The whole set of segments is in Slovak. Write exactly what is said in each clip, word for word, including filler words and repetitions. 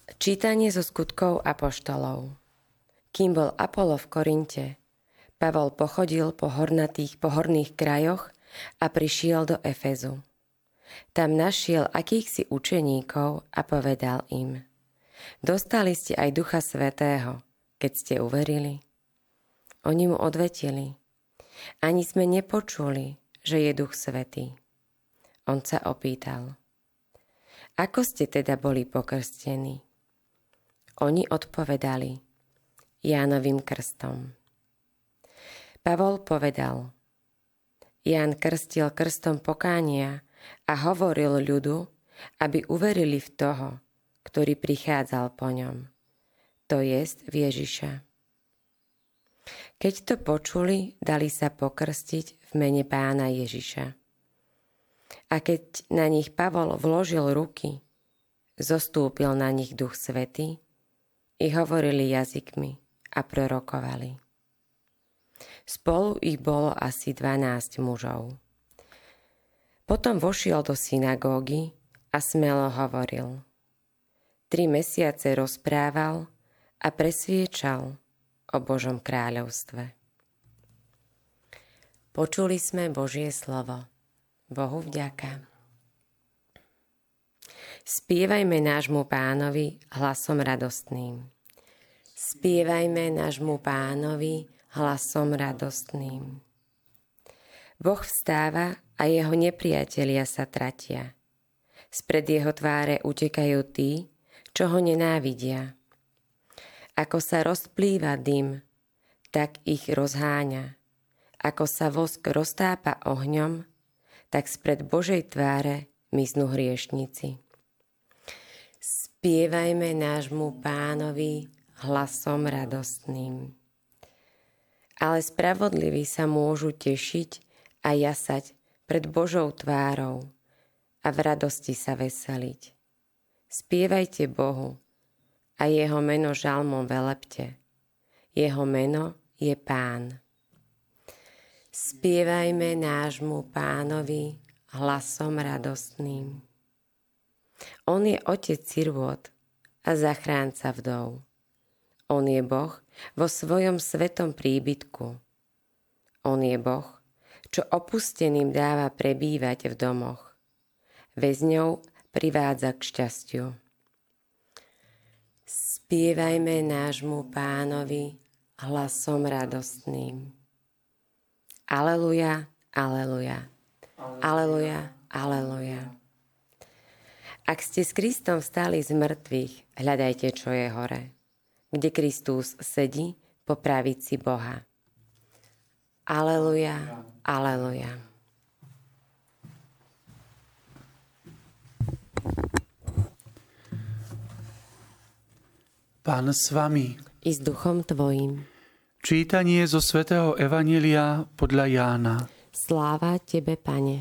Čítanie zo skutkov apoštolov. Kým bol Apolo v Korinte, Pavol pochodil po hornatých pohorných krajoch a prišiel do Efezu. Tam našiel akýchsi učeníkov a povedal im: Dostali ste aj Ducha Svätého, keď ste uverili? Oni mu odvetili: Ani sme nepočuli, že je Duch Svätý. On sa opýtal: Ako ste teda boli pokrstení? Oni odpovedali: Jánovým krstom. Pavol povedal: Ján krstil krstom pokánia a hovoril ľudu, aby uverili v toho, ktorý prichádzal po ňom, to jest v Ježiša. Keď to počuli, dali sa pokrstiť v mene Pána Ježiša. A keď na nich Pavol vložil ruky, zostúpil na nich Duch Svätý i hovorili jazykmi a prorokovali. Spolu ich bolo asi dvanásť mužov. Potom vošiel do synagógy a smelo hovoril. Tri mesiace rozprával a presviečal o Božom kráľovstve. Počuli sme Božie slovo. Bohu vďaka. Spievajme nášmu Pánovi hlasom radostným. Spievajme nášmu Pánovi hlasom radostným. Boh vstáva a jeho nepriatelia sa tratia. Spred jeho tváre utekajú tí, čo ho nenávidia. Ako sa rozplýva dym, tak ich rozháňa. Ako sa vosk roztápa ohňom, tak spred Božej tváre miznú hriešnici. Spievajme nášmu Pánovi hlasom radostným. Ale spravodliví sa môžu tešiť a jasať pred Božou tvárou a v radosti sa veseliť. Spievajte Bohu a jeho meno žalmom velepte. Jeho meno je Pán. Spievajme nášmu Pánovi hlasom radostným. On je otec sirôt a zachránca vdov. On je Boh vo svojom svetom príbytku. On je Boh, čo opusteným dáva prebývať v domoch. Väzňov privádza k šťastiu. Spievajme nášmu Pánovi hlasom radostným. Aleluja, aleluja, aleluja, aleluja. Ak ste s Kristom vstali z mŕtvych, hľadajte, čo je hore, kde Kristus sedí po pravici Boha. Aleluja, aleluja. Pán s vami. I s duchom tvojim. Čítanie zo svätého Evanjelia podľa Jána. Sláva tebe, Pane.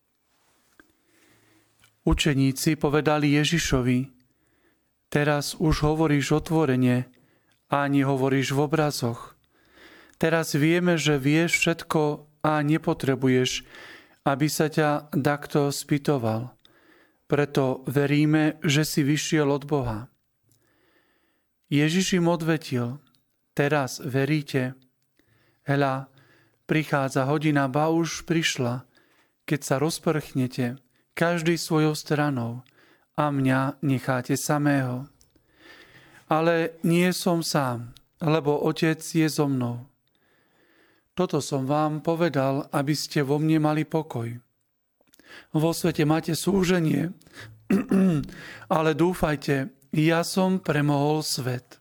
Učeníci povedali Ježišovi: Teraz už hovoríš otvorene a nehovoríš v obrazoch. Teraz vieme, že vieš všetko a nepotrebuješ, aby sa ťa dakto spytoval. Preto veríme, že si vyšiel od Boha. Ježiš im odvetil: Teraz veríte? Hľa, prichádza hodina, ba už prišla, keď sa rozprchnete, každý svojou stranou, a mňa necháte samého. Ale nie som sám, lebo Otec je so mnou. Toto som vám povedal, aby ste vo mne mali pokoj. Vo svete máte súženie, ale dúfajte, ja som premohol svet.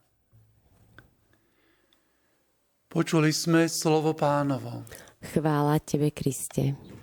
Počuli sme slovo Pánovo. Chvála tebe, Kriste.